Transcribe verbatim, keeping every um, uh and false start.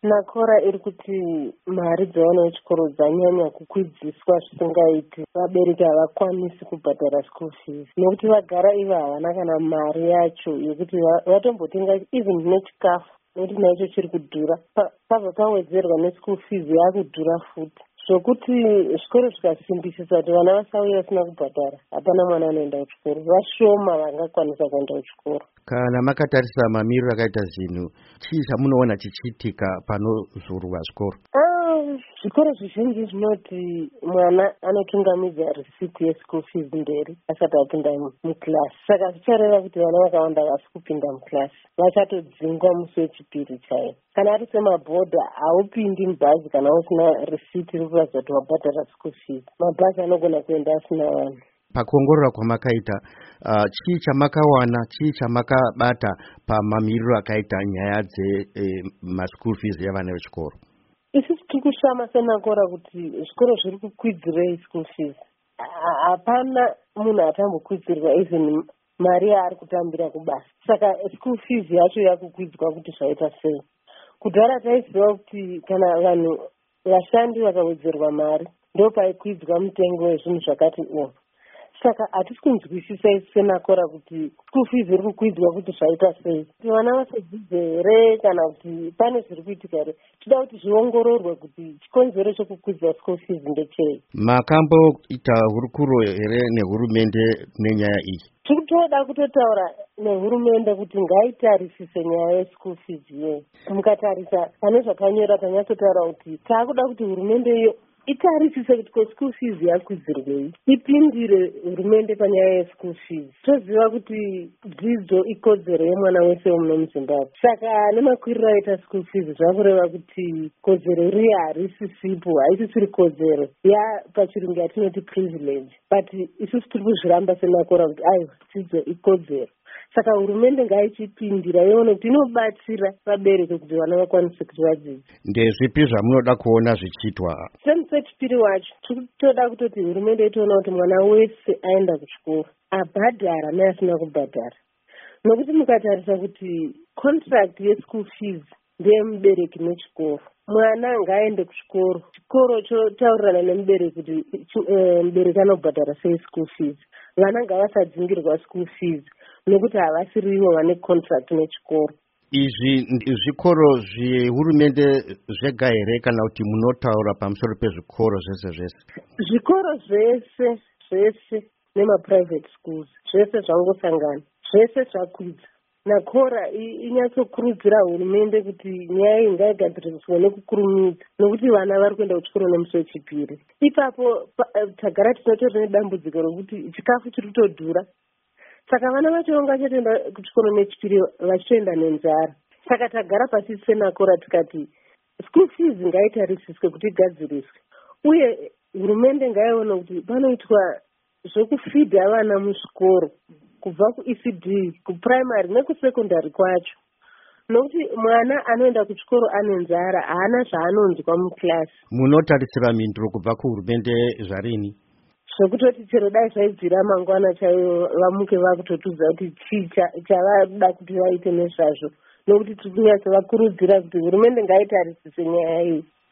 nakora iri kuti mari dzavana vechikoro dzanyanya kukwidziswa zvisingaiti. Vabereki havakwanisi kubhadhara school fees nokuti vagara ivo havana kana mari yacho yekuti vatombotenga even nechikafu nokuti naicho chiri kudhura. Pabva pawedzerwa neschool fees yakudhura futi zvokuti zvikoro zvikasimbisisa kuti vana vasauya vasina kubhadhara hapana mwana anoenda kuchikoro. Vashoma vangakwanisa kuenda kuchikoro. Kana makatarisa mamiriro akaita zvinhu, chii chamunoona chichiitika panozorwa zvikoro? Ah, zvikoro zvizhinji zvinoti mwana anotungamidza risiti yeschool fees mberi asati apinda mukilasi. Saka zvichareva kuti vana vakawanda vasi kupinda mukilasi vachatodzingwa musi wechipiri chaiwo. Kana ari semabhodha haupindi mubhazi kana usina risiti iri kuratidza kuti wabhadhara school fees. Mabhazi anogona kuenda asina vanhu. Pakuongorora kwamakaita, uh, chii chamakawana, chii chamakabata pamamiriro akaita nyaya dzemaschool eh, fees yavana vechikoro? Isusu tiri kushama senakora kuti zvikoro zviri kukwidzirei school fees. Hapana munhu atambokwidzirwa even mari yaari kutambira kubasa. Saka school fees yacho yakukwidzwa kuti zvaita sei. Kudhara taiziva kuti kana vanhu vashandi vakawedzerwa mari ndopaikwidzwa mutengo wezvinhu zvakati o. Saka hatisi kunzwisisa isu senakora kuti school fees iri kukwidzwa kuti zvaita sei. Kuti vana vasadzidze here kana kuti pane zviri kuitika here. Tinoda kuti zviongororwe kuti chikonzero chekukwidzwa school fees ndechei. Makamboita hurukuro here nehurumende nenyaya iyi? Tiri kutoda kutotaura nehurumende kuti ngaitarisise nyaya yeschool fees iyoyi. Mukatarisa pane zvakanyora tanyatsotaura kuti taakuda kuti hurumende iyo itarisise kuti kweschool fees yakwidzirwei, ipindire hurumende panyaya yeschool fees. Toziva kuti dzidzo ikodzero yemwana wese womuno muZimbabwe. Saka nemakwiriro aita school fees zvakureva kuti kodzero iriya harisisipo, haisisiri kodzero yapachirungu yatinoti privilege. But isusu tiri kuzviramba senakora kuti aiwa dzidzo ikodzero. Saka hurumende ngaichipindira ione kuti inobatsira vabereki kuti vana vakwanise kuti vadzidze. Ndezvipi zvamunoda kuona zvichiitwa? Semusi wechipiri wacho toda kutoti hurumende itoona kuti mwana wese aenda kuchikoro, abhadhara neasina kubhadhara. Nokuti mukatarisa kuti contract yeschool fees ndeyemubereki nechikoro. Mwana ngaende kuchikoro, chikoro chotaurirana nemubereki kuti mubereki anobhadhara sei school fees. Vana ngavasadzingirwa school fees nokuti havasirivo vane contract nechikoro. Izvi zvikoro zvehurumende zvega here kana kuti munotaura pamusoro pezvikoro zvese zvese? Zvikoro zvese zvese nemaprivate schools zvese zvangosangana, zvese zvakwidza. Nakora inyatsokurudzira hurumende kuti nyaya iyi ngaigadziriswe nekukurumidza nokuti vana vari kuenda kuchikoro nemusi wechipiri. Ipapo tagara tinotori nedambudziko rokuti chikafu chiri kutodhura. Saka vana vacho vangachatoenda kuchikoro nechipiri vachitoenda nenzara. Saka tagara pasi senakora tikati school fees ngaitarisiswe kuti igadziriswe. Uye hurumende ngaione kuti panoitwa zvokufidha vana muzvikoro kubva ku E C D, kuprimary nekusekondari kwacho. Nokuti mwana anoenda kuchikoro ane nzara haana zvaanonzwa mukilasi. Munotarisira mhinduro kubva kuhurumende zvarini? Zvokutoti chero dai zvaibvira mangwana chaivo vamuke vakutotudza kuti chii chavada kuti vaite nezvazvo. Nokuti tiri kunyatsovakurudzira kuti hurumende ngaitarisise nyaya iyi.